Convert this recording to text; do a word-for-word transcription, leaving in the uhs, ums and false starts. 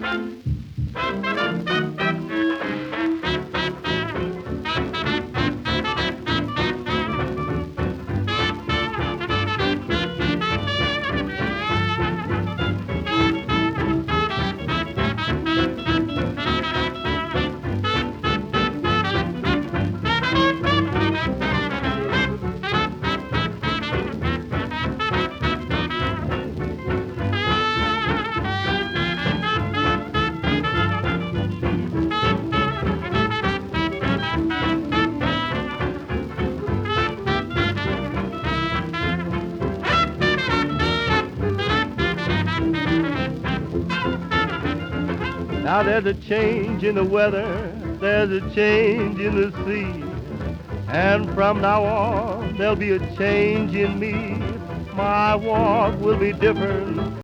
Now there's a change in the weather, there's a change in the sea, and from now on there'll be a change in me. My walk will be different.